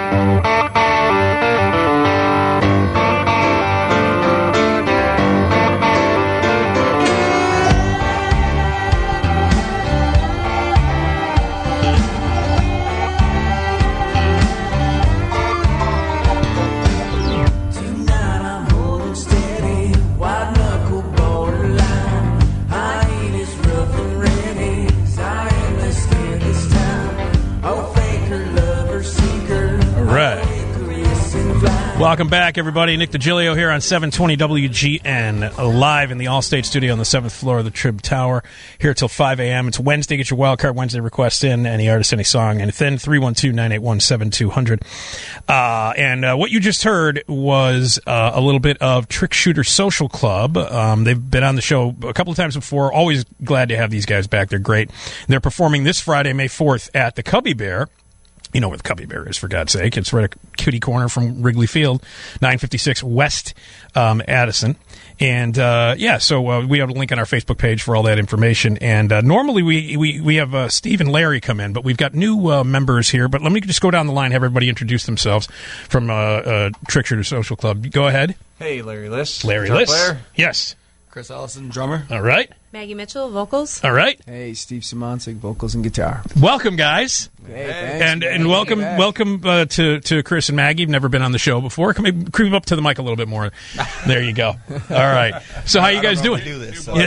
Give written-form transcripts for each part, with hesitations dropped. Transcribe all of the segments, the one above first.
Welcome back, everybody. Nick DiGilio here on 720 WGN, live in the Allstate studio on the 7th floor of the Trib Tower, here till 5 a.m. It's Wednesday. Get your Wildcard Wednesday requests in, any artist, any song, anything, 312-981-7200. And what you just heard was a little bit of Trick Shooter Social Club. They've been on the show a couple of times before. Always glad to have these guys back. They're great. They're performing this Friday, May 4th, at the Cubby Bear. You know where the Cubby Bear is, for God's sake. It's right a cutie corner from Wrigley Field, 956 West Addison. And, so we have a link on our Facebook page for all that information. And normally we have Steve and Larry come in, but we've got new members here. But let me just go down the line, have everybody introduce themselves from Trick Shooter Social Club. Go ahead. Hey, Larry Liss. Larry Liss. Player. Yes. Chris Ellison, drummer. All right. Maggie Mitchell, vocals. All right. Hey, Steve Simoncic, vocals and guitar. Welcome, guys. Hey, thanks. And welcome to Chris and Maggie. You've never been on the show before. Creep up to the mic a little bit more. There you go. All right. So how you guys doing? Do this, so.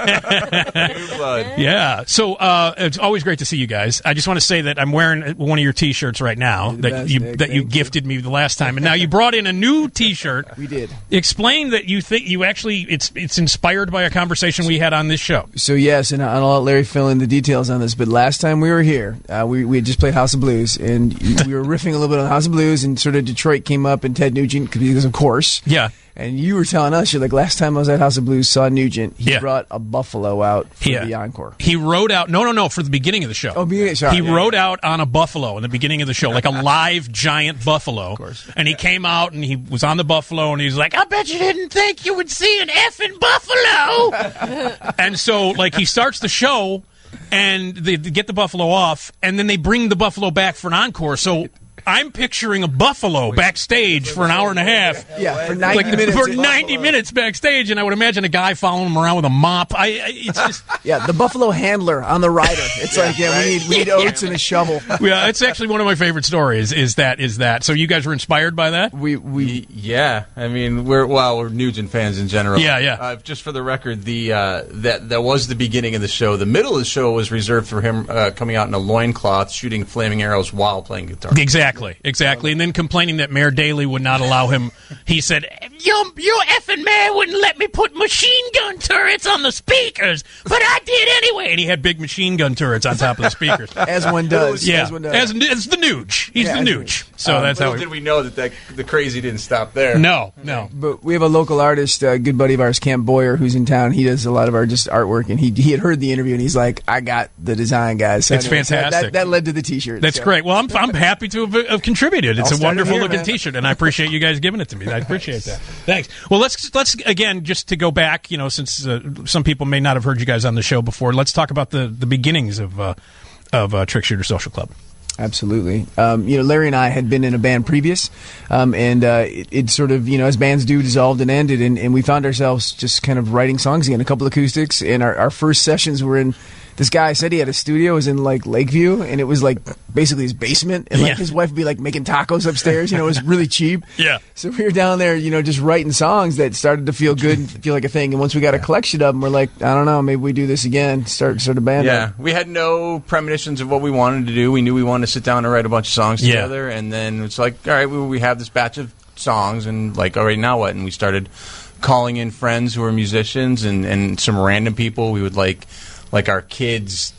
Yeah. So it's always great to see you guys. I just want to say that I'm wearing one of your T-shirts right now that you gifted me the last time, and now you brought in a new T-shirt. We did. Explain that you think you actually it's inspired by a conversation we had on this show. So yes, and I'll let Larry fill in the details on this. But last time we were here, we had just played House of Blues, and we were riffing a little bit on House of Blues, and sort of Detroit came up, and Ted Nugent, because of course. Yeah. And you were telling us, you're like, last time I was at House of Blues, saw Nugent. He brought a buffalo out for the encore. He rode out, no, for the beginning of the show. Oh, beginning, sorry. He rode out on a buffalo in the beginning of the show, like a live giant buffalo. Of course. And he came out, and he was on the buffalo, and he was like, I bet you didn't think you would see an effing buffalo. And so, like, he starts the show, and they get the buffalo off, and then they bring the buffalo back for an encore. So I'm picturing a buffalo backstage for an hour and a half. Yeah, for 90 minutes. For 90 minutes backstage, and I would imagine a guy following him around with a mop. It's just yeah, the buffalo handler on the rider. It's we need oats and a shovel. Yeah, it's actually one of my favorite stories. Is that? So you guys were inspired by that? Yeah. I mean, we're Nugent fans in general. Yeah. Just for the record, that was the beginning of the show. The middle of the show was reserved for him coming out in a loincloth, shooting flaming arrows while playing guitar. Exactly. And then complaining that Mayor Daley would not allow him. He said, your effing mayor wouldn't let me put machine gun turrets on the speakers, but I did anyway. And he had big machine gun turrets on top of the speakers. As one does. Yeah, as one does. As the Nooch. He's the Nooch. So that's how did we know that the crazy didn't stop there. No. But we have a local artist, a good buddy of ours, Camp Boyer, who's in town. He does a lot of our just artwork, and he had heard the interview, and he's like, I got the design, guys. So it's fantastic. That led to the T-shirt. That's great. Well, I'm happy to have contributed. It's a wonderful looking T-shirt, and I appreciate you guys giving it to me. I appreciate that. Thanks. Well, let's again, just to go back, since some people may not have heard you guys on the show before, let's talk about the beginnings of Trick Shooter Social Club. Absolutely. Larry and I had been in a band previous, and it sort of, as bands do, dissolved and ended, and we found ourselves just kind of writing songs again, a couple acoustics, and our first sessions were in. This guy said he had a studio, it was in like Lakeview, and it was like basically his basement, and like his wife would be like making tacos upstairs. It was really cheap. Yeah. So we were down there, just writing songs that started to feel good and feel like a thing. And once we got a collection of them, we're like, I don't know, maybe we do this again. Start a band. Yeah, we had no premonitions of what we wanted to do. We knew we wanted to sit down and write a bunch of songs together, and then it's like, all right, we have this batch of songs, and like, all right, now what? And we started calling in friends who were musicians and some random people. We would like our kids,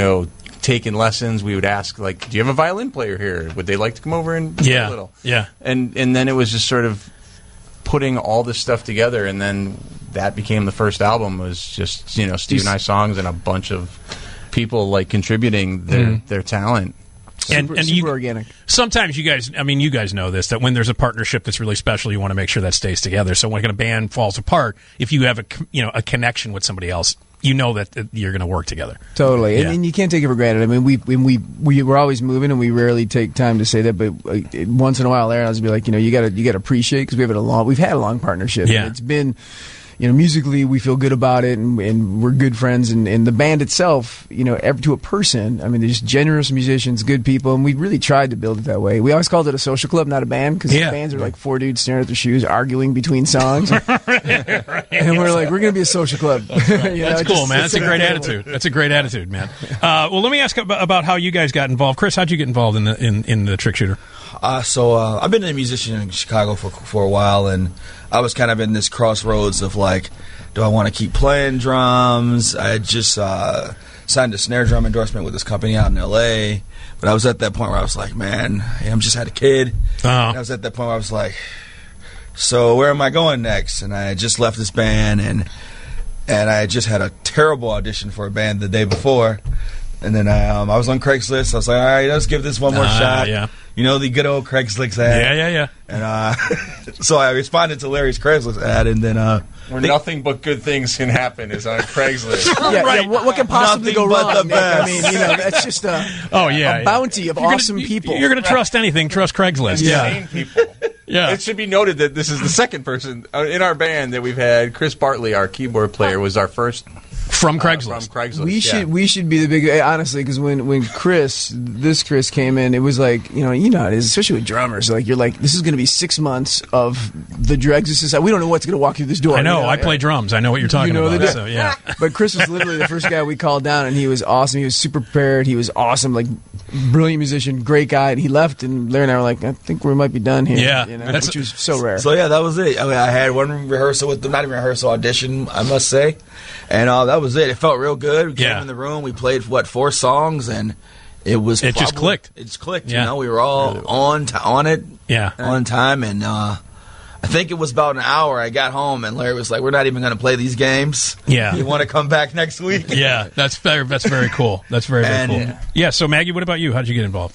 taking lessons, we would ask, do you have a violin player here? Would they like to come over and play a little? Yeah. And then it was just sort of putting all this stuff together, and then that became the first album. Was just, Steve and I songs and a bunch of people, contributing their talent. Super organic. Sometimes you guys know this, that when there's a partnership that's really special, you want to make sure that stays together. So when a band falls apart, if you have a connection with somebody else, you know that you're going to work together. Totally, Yeah. and you can't take it for granted. I mean, we're always moving, and we rarely take time to say that. But once in a while, Larry and I'll just be like, you got to appreciate, because we've had a long partnership. Yeah. It's been. Musically, we feel good about it, and we're good friends. And the band itself, to a person, I mean, they're just generous musicians, good people, and we really tried to build it that way. We always called it a social club, not a band, because bands are like four dudes staring at their shoes, arguing between songs. And we're like, we're going to be a social club. That's cool, man. That's a great attitude. That's a great attitude, man. Well, let me ask about how you guys got involved. Chris, how'd you get involved in the Trick Shooter? So I've been a musician in Chicago for a while, and I was kind of in this crossroads of like, do I want to keep playing drums? I had just signed a snare drum endorsement with this company out in L.A., but I was at that point where I was like, man, I just had a kid. And I was at that point where I was like, so where am I going next? And I had just left this band, and I had just had a terrible audition for a band the day before. And then I was on Craigslist. I was like, all right, let's give this one more shot. Yeah. The good old Craigslist ad. Yeah. And so I responded to Larry's Craigslist ad, and then where nothing but good things can happen is on Craigslist. Right. What can possibly go wrong? Nick? I mean, that's just a bounty of awesome people. You're going to trust anything. Trust Craigslist. Insane people. Yeah. It should be noted that this is the second person in our band that we've had. Chris Bartley, our keyboard player, was our first. From Craigslist. From Craigslist. We should be the big, honestly, because when Chris came in, it was like, you know it is, especially with drummers. Like, you're like, this is going to be 6 months of the dregs. We don't know what's going to walk through this door. I know. I play drums. I know what you're talking about. So, yeah. But Chris was literally the first guy we called down, and he was awesome. He was super prepared. He was awesome, like brilliant musician, great guy. And he left, and Larry and I were like, I think we might be done here. Yeah, which was so rare. So yeah, that was it. I mean, I had one rehearsal with them, not even rehearsal, audition, I must say, and that was it. It felt real good. We came in the room, we played 4 songs, and it just clicked. It just clicked. Yeah. We were all on it. Yeah, on time, and I think it was about an hour. I got home, and Larry was like, "We're not even going to play these games. Yeah, you want to come back next week?" Yeah, that's very cool. That's very cool. Yeah. So Maggie, what about you? How'd you get involved?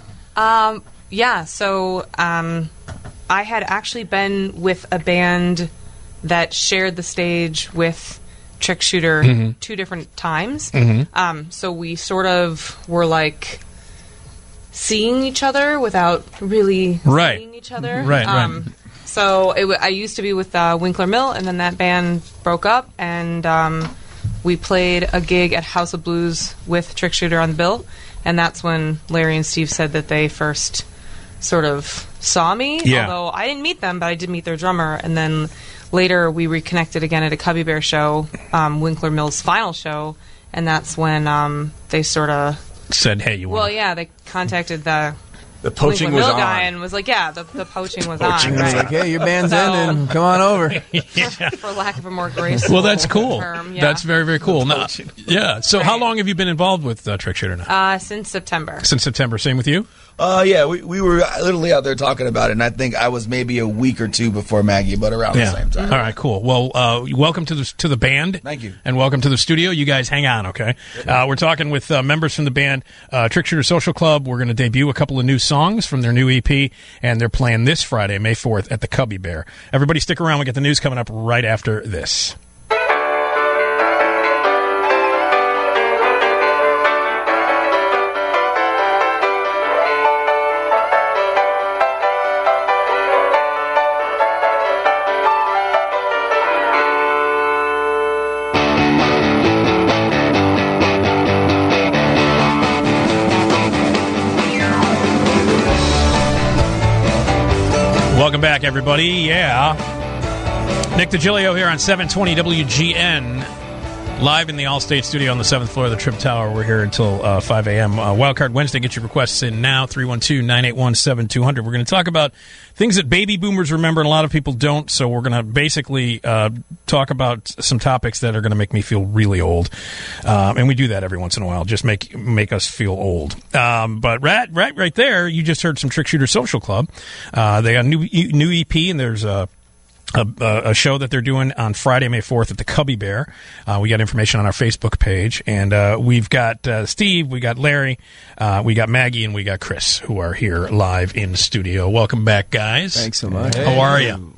So I had actually been with a band that shared the stage with Trick Shooter 2 different times. So we sort of were like seeing each other without really seeing each other. Right. So I used to be with Winkler Mill, and then that band broke up, and we played a gig at House of Blues with Trick Shooter on the bill, and that's when Larry and Steve said that they first sort of saw me. Yeah. Although I didn't meet them, but I did meet their drummer, and then later we reconnected again at a Cubby Bear show, Winkler Mill's final show, and that's when they sort of said, "Hey, you want?" Well, yeah, they contacted the poaching Winkler was Mill on. guy and was like, "Yeah, the poaching was on." was Right? like, hey, your band's ending. Come on over. For lack of a more graceful Well, that's cool. term, yeah. That's very, very cool. Now, yeah. So, how long have you been involved with Trick Shooter now? Since September. Since September. Same with you? Yeah, we were literally out there talking about it, and I think I was maybe a week or 2 before Maggie, but around the same time. All right, cool. Well, welcome to the band. Thank you. And welcome to the studio. You guys hang on, okay? We're talking with members from the band Trick Shooter Social Club. We're going to debut a couple of new songs from their new EP, and they're playing this Friday, May 4th, at the Cubby Bear. Everybody stick around. We get the news coming up right after this. Welcome back, everybody. Yeah. Nick DiGilio here on 720 WGN, live in the Allstate studio on the 7th floor of the Trib Tower. We're here until 5 a.m. Wildcard Wednesday. Get your requests in now, 312-981-7200. We're going to talk about things that baby boomers remember and a lot of people don't, so we're going to basically talk about some topics that are going to make me feel really old. And we do that every once in a while, just make us feel old. But right there, you just heard some Trick Shooter Social Club. They got a new EP, and there's a show that they're doing on Friday, May 4th at the Cubby Bear. We got information on our Facebook page. And we've got Steve, we got Larry, we got Maggie, and we got Chris, who are here live in the studio. Welcome back, guys. Thanks so much. How are you?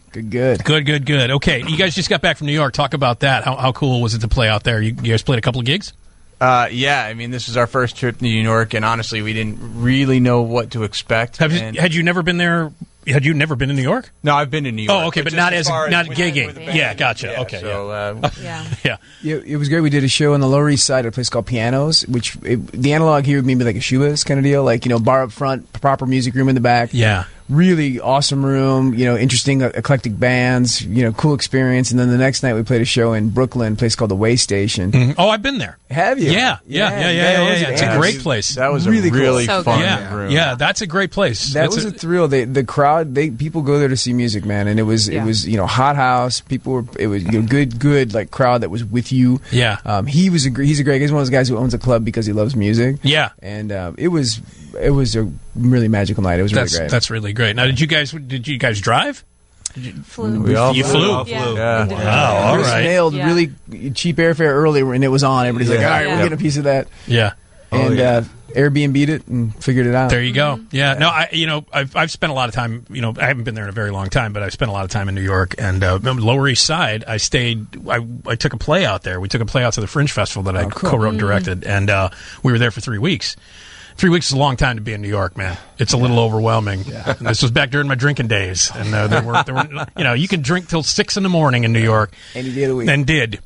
Good. Good. Okay, you guys just got back from New York. Talk about that. How cool was it to play out there? You guys played a couple of gigs? Yeah, I mean, this was our first trip to New York, and honestly, we didn't really know what to expect. Had you never been there? Had you never been to New York? No, I've been to New York. Oh, okay, but not gigging. with the band. Yeah, gotcha. Yeah, okay, so, yeah. It was great. We did a show on the Lower East Side at a place called Pianos, the analog here would maybe like a shoebiz kind of deal, like, bar up front, proper music room in the back. Yeah. Really awesome room, interesting eclectic bands, cool experience. And then the next night we played a show in Brooklyn, a place called the Way Station. Mm-hmm. Oh, I've been there. Have you? Yeah. It's a great place. That was really a really cool. fun room. Yeah, that's a great place. That was a thrill. The crowd, people go there to see music, man, and it was hot house. People were, it was good like crowd that was with you. Yeah. He's a great. He's one of those guys who owns a club because he loves music. Yeah. And it was a really magical night. It was really great. That's really great. Now, did you guys drive? Flew. We all You flew? Yeah. Yeah. Wow, all Chris right. nailed really cheap airfare early, and it was on. Everybody's like, all right, we'll Yeah. get a piece of that. Yeah. And Airbnb'd it and figured it out. There you go. Yeah. No, I've spent a lot of time. I haven't been there in a very long time, but I've spent a lot of time in New York and Lower East Side. I stayed. I took a play out there. We took a play out to the Fringe Festival that I cool. co-wrote and directed, and we were there for 3 weeks. 3 weeks is a long time to be in New York, man. It's a little overwhelming. Yeah. This was back during my drinking days, and there were you can drink till 6 in the morning in New York. Any day of the week. And did.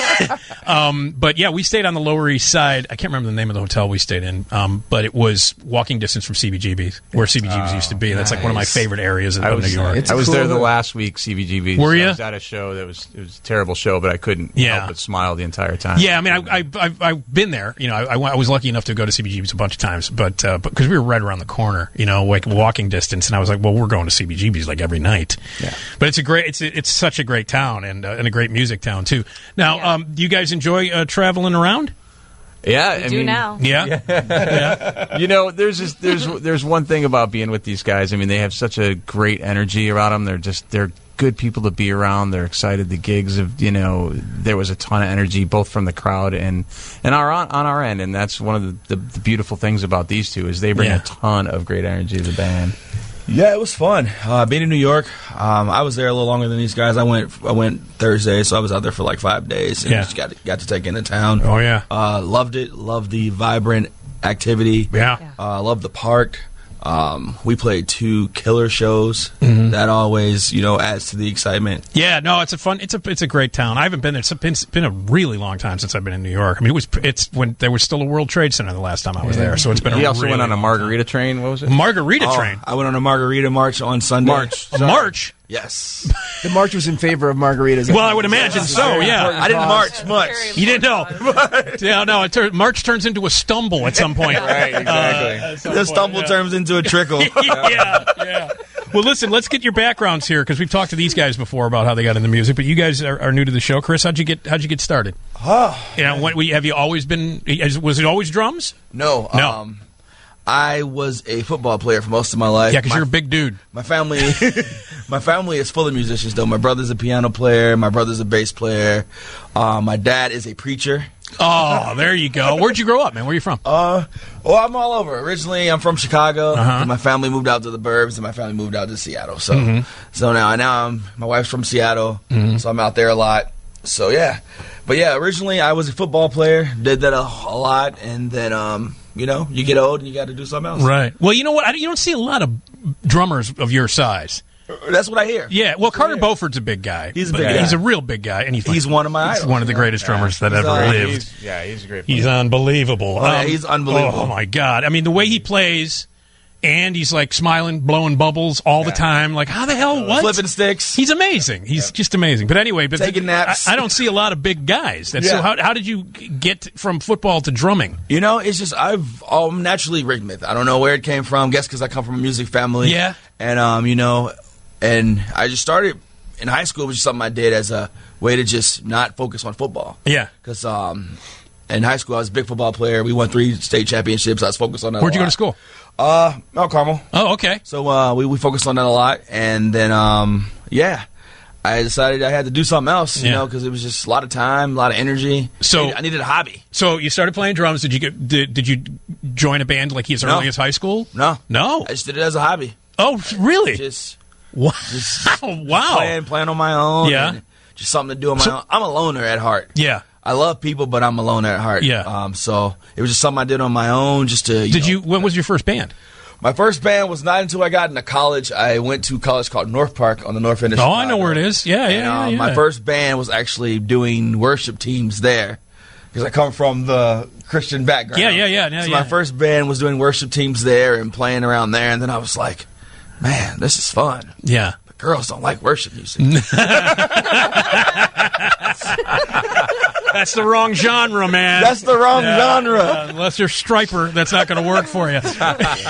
But yeah, we stayed on the Lower East Side. I can't remember the name of the hotel we stayed in, but it was walking distance from CBGB's, where CBGB's used to be. That's like one of my favorite areas of New York. I was cool there the hood. last week, CBGB. Were you? I was at a show it was a terrible show, but I couldn't help but smile the entire time. Yeah, I mean, I've been there. I was lucky enough to go to CBGB's a bunch of times, but because we were right around the corner, like walking distance, and I was like, well, we're going to CBGB's like every night. Yeah. But it's such a great town and a great music town too. Now, do you guys enjoy traveling around? Yeah, I do now. Yeah. Yeah. There's one thing about being with these guys. I mean, they have such a great energy around them. They're good people to be around. They're excited. The gigs there was a ton of energy both from the crowd and on our end, and that's one of the beautiful things about these two is they bring a ton of great energy to the band. Yeah, it was fun. Being in New York, I was there a little longer than these guys. I went Thursday, so I was out there for like 5 days and just got to take in the town. Oh yeah, loved it. Loved the vibrant activity. Yeah. Loved the park. We played 2 killer shows. Mm-hmm. That always, adds to the excitement. Yeah, no, it's a great town. I haven't been there. It's been a really long time since I've been in New York. I mean, it's when there was still a World Trade Center the last time I was there. So it's been. He also really went on a long margarita train. What was it? Margarita train. I went on a margarita march on Sunday. A march. Yes. The march was in favor of margaritas. Well, I would imagine so. Yeah, I didn't march much. you didn't know. Yeah, no. March turns into a stumble at some point. Right, exactly. The stumble turns into a trickle. Yeah. Well, listen, let's get your backgrounds here because we've talked to these guys before about how they got into music, but you guys are new to the show. Chris, how'd you get started? Have you always been? Was it always drums? No. I was a football player for most of my life. Yeah, because you're a big dude. My family is full of musicians, though. My brother's a piano player. My brother's a bass player. My dad is a preacher. Oh, there you go. Where'd you grow up, man? Where are you from? Well, I'm all over. Originally, I'm from Chicago. And my family moved out to the burbs, and my family moved out to Seattle. So, so now my wife's from Seattle, so I'm out there a lot. So yeah, but yeah, originally I was a football player. Did that a lot, and then you get old and you got to do something else. Right. Well, you know what? You don't see a lot of drummers of your size. That's what I hear. Yeah. Well, Carter Beauford's a big guy. He's a big guy. He's a real big guy, and he's one of my idols. He's one of the greatest drummers that ever lived. He's a great player. He's unbelievable. He's unbelievable. Oh my God! I mean, the way he plays, and he's like smiling, blowing bubbles all the time. Like, how the hell? What? Flipping sticks. He's amazing. He's just amazing. But anyway, taking naps. I don't see a lot of big guys. So how did you get from football to drumming? It's just I'm naturally rhythmic. I don't know where it came from. Guess because I come from a music family. Yeah. And and I just started in high school. It was just something I did as a way to just not focus on football. Yeah. Because in high school I was a big football player. We won 3 state championships. I was focused on that. Where'd you go to school? Mount Carmel. Oh, okay. So we focused on that a lot, and then I decided I had to do something else, because it was just a lot of time, a lot of energy. So I needed a hobby. So you started playing drums. Did you join a band like as early as high school? No. I just did it as a hobby. Oh, really? Wow. Playing on my own. Yeah. And just something to do on my own. I'm a loner at heart. Yeah. I love people, but I'm a loner at heart. Yeah. So it was just something I did on my own just to, When was your first band? My first band was not until I got into college. I went to a college called North Park on the north end of Chicago. I know where it is. Yeah. My first band was actually doing worship teams there because I come from the Christian background. Yeah. My first band was doing worship teams there and playing around there, and then I was like, man, this is fun. Yeah. But girls don't like worship music. That's the wrong genre, man. That's the wrong genre. Unless you're Striper, that's not going to work for you. So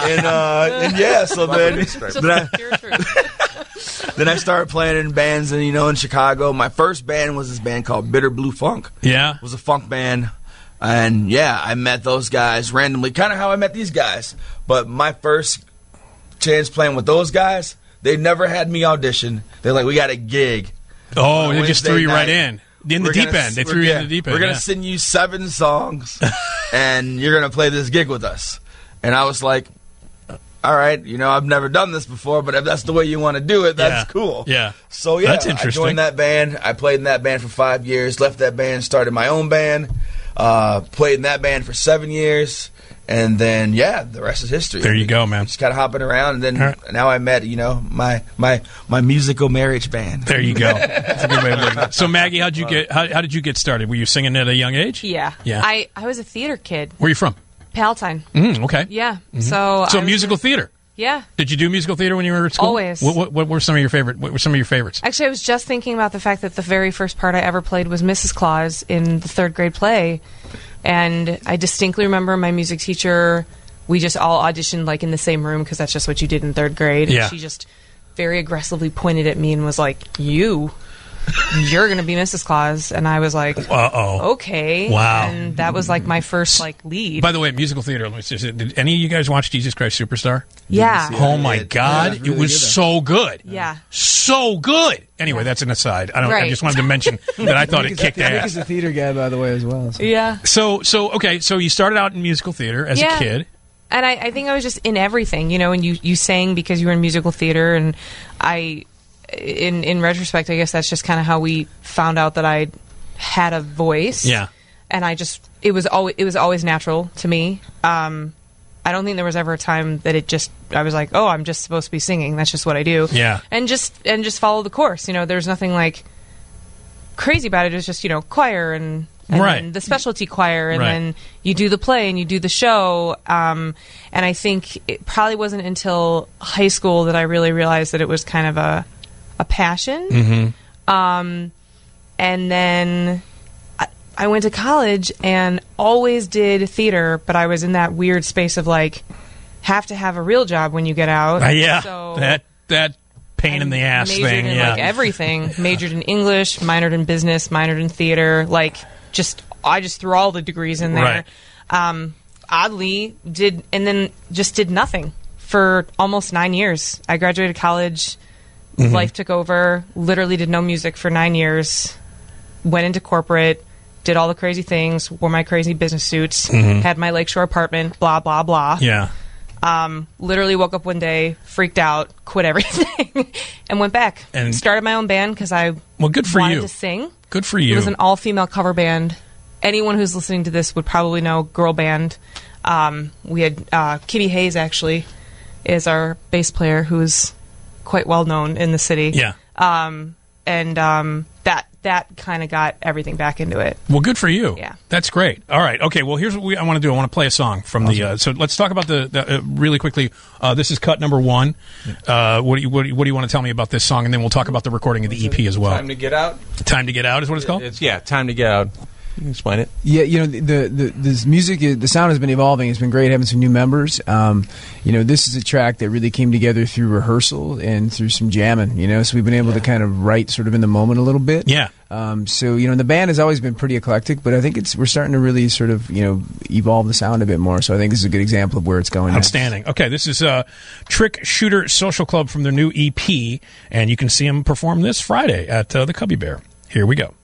then I started playing in bands, and in Chicago. My first band was this band called Bitter Blue Funk. Yeah, it was a funk band, and I met those guys randomly, kind of how I met these guys. But my first chance playing with those guys, they never had me audition. They're like, "We got a gig." Oh, they just threw you right in. In the deep end. They threw you in the deep end. We're going to send you 7 songs, and you're going to play this gig with us. And I was like, all right, I've never done this before, but if that's the way you want to do it, that's cool. Yeah. So, that's interesting. I joined that band. I played in that band for 5 years, left that band, started my own band, played in that band for 7 years. And then, the rest is history. There you go, man. Just kind of hopping around, and then now I met, my musical marriage band. There you go. That's a good way of looking at it. So, Maggie, how did you get started? Were you singing at a young age? Yeah. I was a theater kid. Where are you from? Palatine. Okay. Yeah. Mm-hmm. So musical theater. Yeah. Did you do musical theater when you were at school? Always. What were some of your favorites? Actually, I was just thinking about the fact that the very first part I ever played was Mrs. Claus in the 3rd grade play. And I distinctly remember my music teacher, we just all auditioned in the same room because that's just what you did in 3rd grade. Yeah. And she just very aggressively pointed at me and was like, you're going to be Mrs. Claus. And I was like, uh-oh. Okay. Wow. And that was my first lead. By the way, musical theater, did any of you guys watch Jesus Christ Superstar? Yeah. Oh my God. Really it was so good. Yeah. So good. Anyway, that's an aside. I just wanted to mention that I thought it kicked ass. Nick is a theater guy, by the way, as well. So. Yeah. So you started out in musical theater as a kid. And I think I was just in everything, and you sang because you were in musical theater, and in retrospect, I guess that's just kind of how we found out that I had a voice. Yeah. And it was always natural to me. I don't think there was ever a time that I was like, oh, I'm just supposed to be singing. That's just what I do. Yeah. And just follow the course. There's nothing crazy about it. It was just, choir and then the specialty choir, and then you do the play and you do the show. And I think it probably wasn't until high school that I really realized that it was kind of a passion. Mm-hmm. And then I went to college and always did theater, but I was in that weird space of have to have a real job when you get out. Yeah. So that pain in the ass majored thing. In, everything. Majored in English, minored in business, minored in theater. I just threw all the degrees in there. Right. Oddly, did nothing for almost 9 years. I graduated college. Mm-hmm. Life took over. Literally did no music for 9 years. Went into corporate. Did all the crazy things. Wore my crazy business suits. Mm-hmm. Had my Lakeshore apartment. Blah blah blah. Yeah. Literally woke up one day, freaked out, quit everything, and went back. And started my own band because I good for wanted you to sing. Good for you. It was an all-female cover band. Anyone who's listening to this would probably know girl band. We had Kitty Hayes, actually, is our bass player, who's quite well known in the city. Yeah. That kind of got everything back into it. Well, good for you. Yeah. That's great. All right. Okay. Well, here's what I want to do. I want to play a song from the. So let's talk about the really quickly. This is cut number 1. What do you want to tell me about this song, and then we'll talk about the recording of the EP as well. Time to Get Out. Time to Get Out is what it's called. Time to Get Out. You can explain it. Yeah, this music, the sound has been evolving. It's been great having some new members. This is a track that really came together through rehearsal and through some jamming. So we've been able to kind of write sort of in the moment a little bit. Yeah. The band has always been pretty eclectic, but I think we're starting to really sort of evolve the sound a bit more. So I think this is a good example of where it's going. Outstanding. Next. Okay, this is Trick Shooter Social Club from their new EP, and you can see them perform this Friday at the Cubby Bear. Here we go.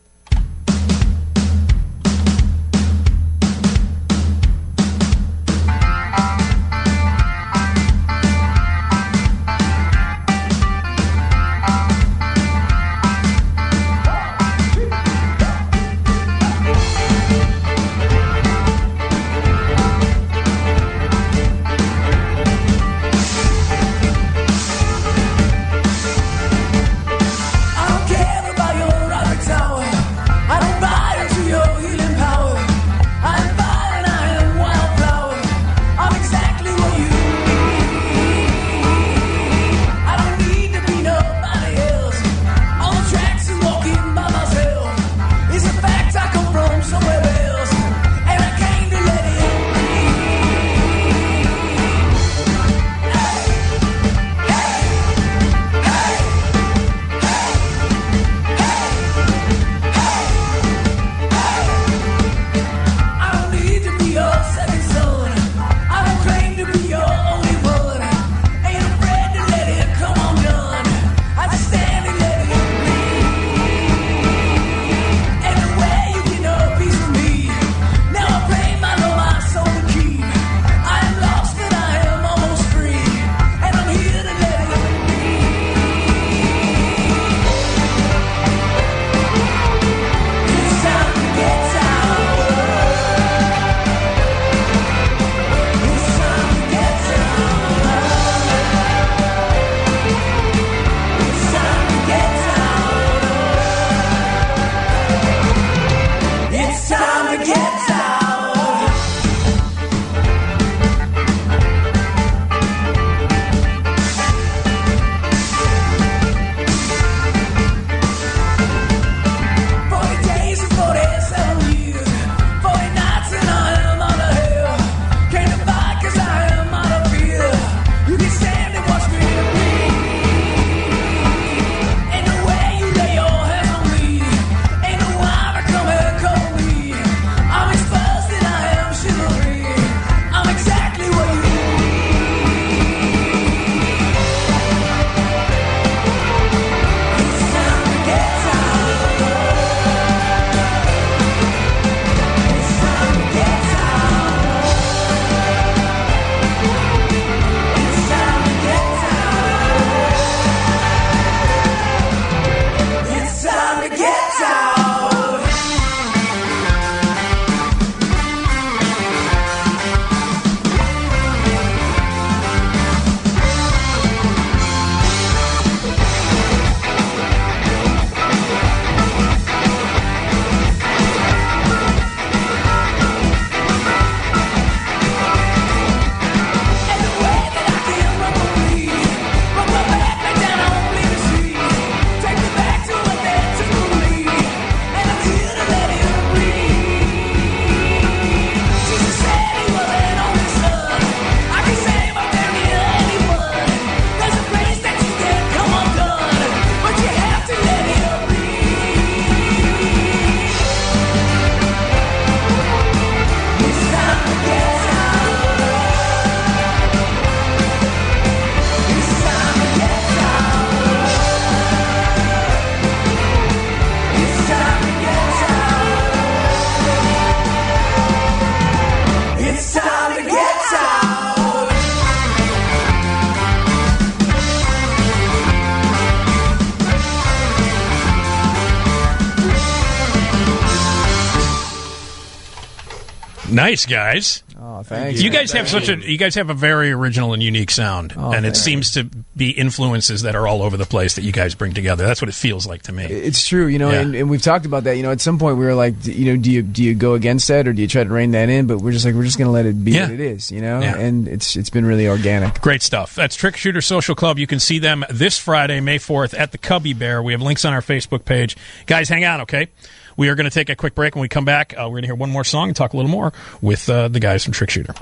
Nice, guys. Oh, thanks. You guys have a very original and unique sound, and it seems to be influences that are all over the place that you guys bring together. That's what it feels like to me. It's true, and we've talked about that. At some point we were like, do you go against that or do you try to rein that in? But we're just going to let it be what it is, And it's been really organic. Great stuff. That's Trick Shooter Social Club. You can see them this Friday, May 4th, at the Cubby Bear. We have links on our Facebook page. Guys, hang on, okay? We are going to take a quick break. When we come back, we're going to hear one more song and talk a little more with the guys from Trick Shooter.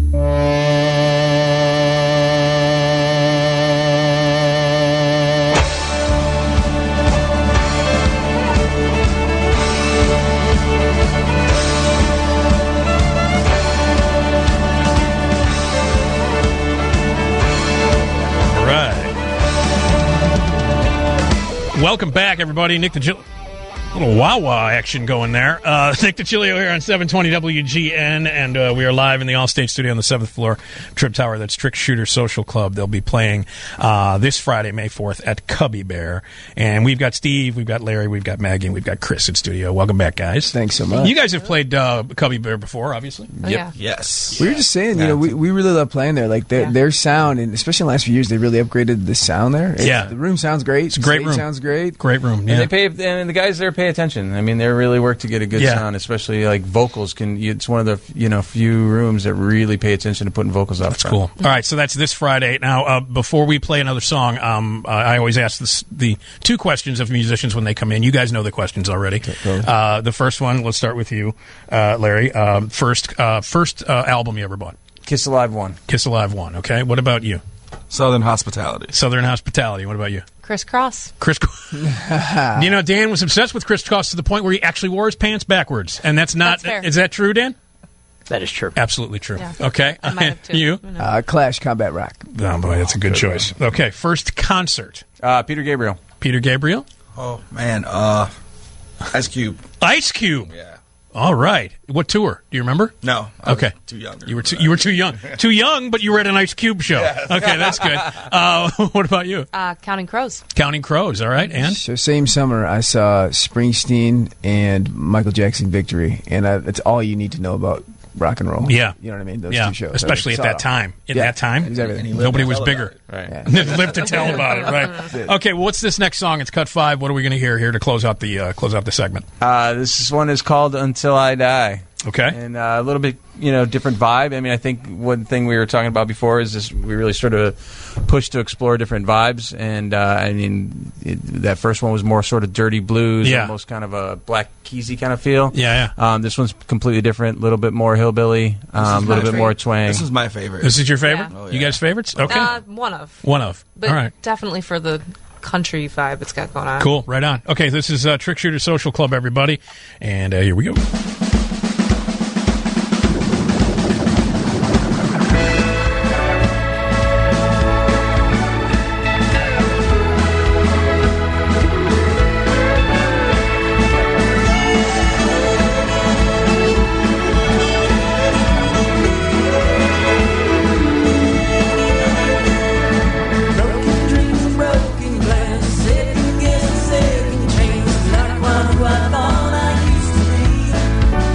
All right. Welcome back, everybody. Nick the little wah-wah action going there. Nick DiCilio here on 720 WGN, and we are live in the Allstate studio on the 7th floor, Trib Tower. That's Trick Shooter Social Club. They'll be playing this Friday, May 4th, at Cubby Bear. And we've got Steve, we've got Larry, we've got Maggie, and we've got Chris in studio. Welcome back, guys. Thanks so much. You guys have played Cubby Bear before, obviously. Yeah. Yes. We were just saying, we really love playing there. Like their sound, and especially in the last few years, they really upgraded the sound there. The room sounds great. It's a great room. Sounds great. Great room. Yeah. And the guys there pay attention. I mean, they really work to get a good sound, especially like vocals. It's one of the few rooms that really pay attention to putting vocals up. That's cool. All right, so that's this Friday. Now, before we play another song, I always ask the two questions of musicians when they come in. You guys know the questions already. The first one, let's start with you, Larry. First album you ever bought? Kiss Alive 1. Kiss Alive 1. Okay. What about you? Southern Hospitality. Southern Hospitality. What about you? Crisscross. Dan was obsessed with Crisscross to the point where he actually wore his pants backwards, and that's not. That's fair. Is that true, Dan? That is true. Absolutely true. Yeah. Okay. I might have too. You? Clash, Combat Rock. Oh boy, that's a good choice. Okay. First concert. Peter Gabriel. Peter Gabriel. Oh man, Ice Cube. Ice Cube. Yeah. All right. What tour? Do you remember? No. I Okay. was too young. You were too young. Too young, but you were at an Ice Cube show. Yes. Okay, that's good. What about you? Counting Crows. Counting Crows. All right, and So same summer, I saw Springsteen and Michael Jackson Victory, and that's all you need to know about rock and roll. Yeah. You know what I mean? Those yeah, two shows. especially at that time. In that time, exactly. nobody was bigger. Right. Yeah. Lived to tell about it. Right. Okay. Well, what's this next song? It's cut 5. What are we going to hear here to close out the segment? This one is called Until I Die. Okay. And a little bit, different vibe. I mean, I think one thing we were talking about before is this: we really sort of pushed to explore different vibes. And that first one was more sort of dirty blues, almost kind of a Black Keysy kind of feel. Yeah. This one's completely different, a little bit more hillbilly, a little bit more twang. This is my favorite. This is your favorite? Yeah. Oh, yeah. You guys' favorites? Okay. One of. One of. But All right. definitely for the country vibe it's got going on. Cool. Right on. Okay. This is Trick Shooter Social Club, everybody, and here we go. Broken dreams, broken plans, second guess, second chance. Not quite who I thought I used to be.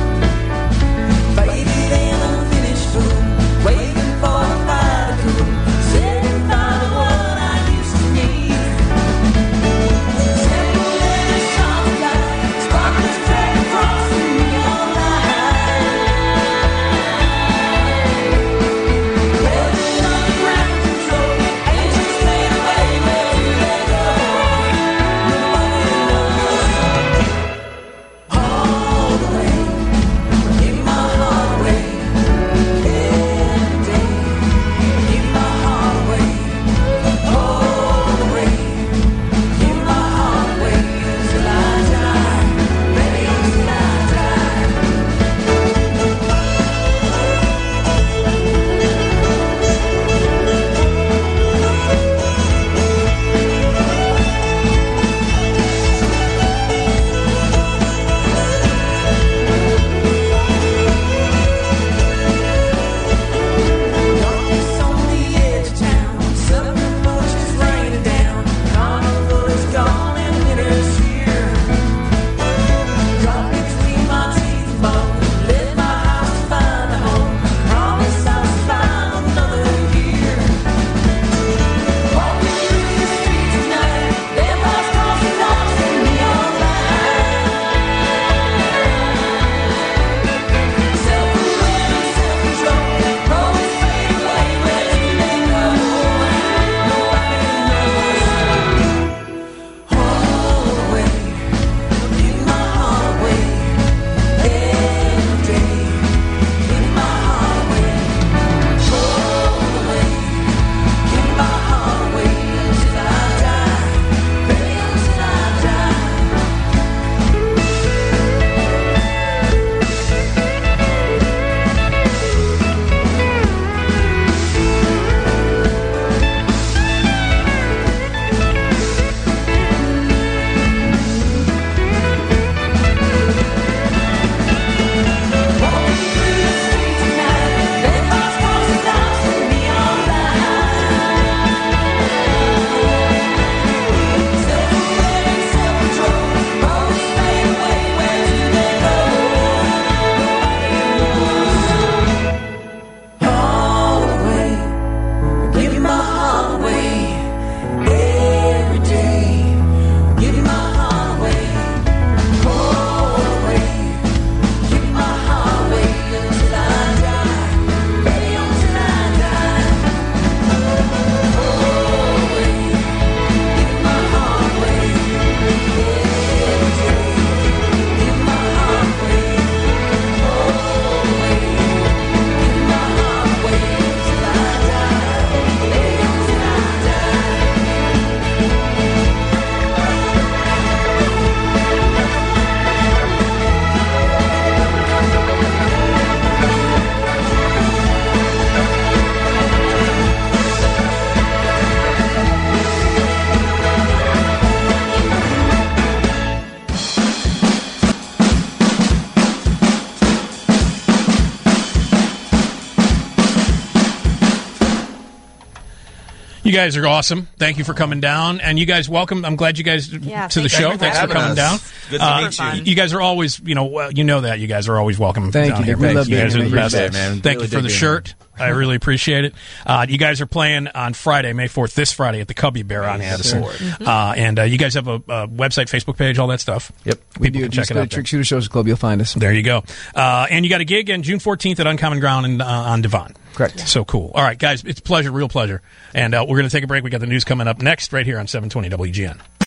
guys are awesome. Thank you for coming down, and you guys welcome. I'm glad you guys to the show. Thanks for coming down. Good to meet you. You guys are always, you know that you guys are always welcome. Thank down you. here. We love You being guys here. are the You're best, the best. man. Thank Really you for the dig being shirt. I really appreciate it. You guys are playing on Friday, May 4th, this Friday at the Cubby Bear on Addison. And you guys have a website, Facebook page, all that stuff. Yep. We People do. can Just check it go out to there. Trick Shooter Social Club. You'll find us. There you go. And you got a gig on June 14th at Uncommon Ground on Devon. Correct. So cool. All right, guys, it's a pleasure, real pleasure. And we're going to take a break. We got the news coming up next right here on 720 WGN.